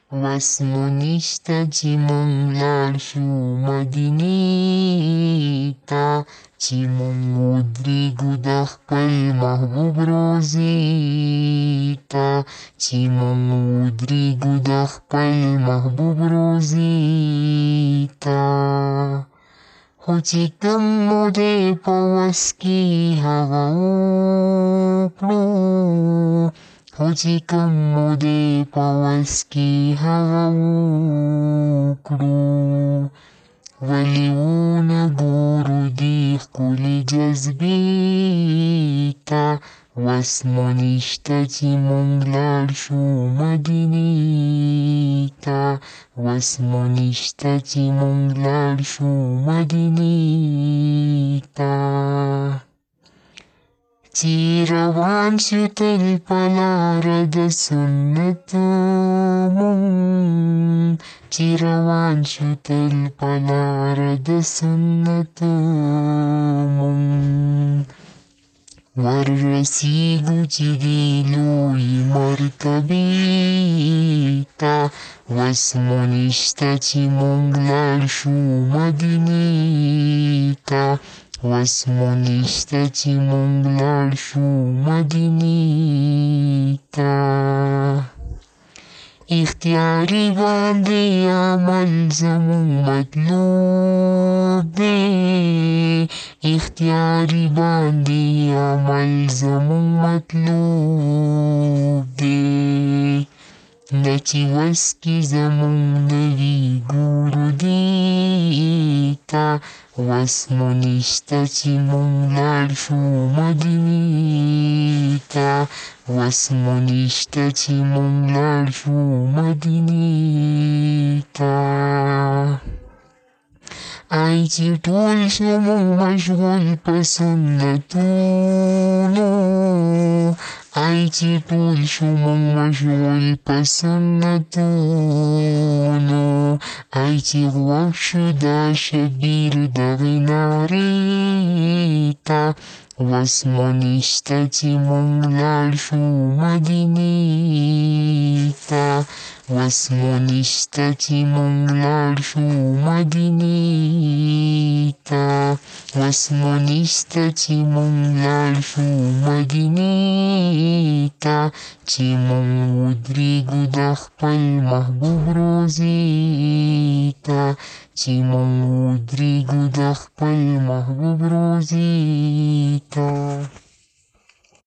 واسمو نشته چې مونږ لاړ شو مدینې ته، چې مونږ ودرېږو د خپل محبوب روضې ته، چې مونږ ودرېږو د خپل محبوب روضې ته. خو چې کوم مو دی په وس کې هغه وکړو، خو چې کوم مو دی په وس کې هغه وکړو. ولې ونه ګورو دې ښکلې جذبې ته، وس مو نشته چې مونږ لاړ شو مدینې ته، وس مو نشته چې مونږ لاړ شو مدینې ته. چې روان شو تل په لاره د سنتو مونږ، چې روان شو تل په لاره د سنتو مونږ. ورسېږو چې دې لویې مرتبې ته، وس مو نشته چې مونږ لاړ شو مدینې ته، وس مو نشته چې مونږ لاړ شو مدینې ته. اختیاري باندې عمل زمونږ مطلوب دی، اختیاري باندې عمل زمونږ مطلوب دی. نه چې وس کې زمونږ نه وي ګورو دې ته، وس مو نشته چې مونږ لاړ شو مدینې ته، وس مو نشته چې مونږ لاړ شو مدینې ته. ای چې ټول شو مونږ مشغول په سنتونو، ای چې ټول شو مونږ مشغول په سنتونو، ای چې غوږ شو دا شبیر دغې نارې ته، وس مو نشته چې مونږ لاړ شو مدینې ته، وس مو نشته چې مونږ لاړ شو مدینې ته، وس مو نشته چې مونږ لاړ شو مدینې ته، چې مونږ ودرېږو د خپل محبوب روضې ته، چې مونږ ودرېږو د خپل محبوب روضې ته.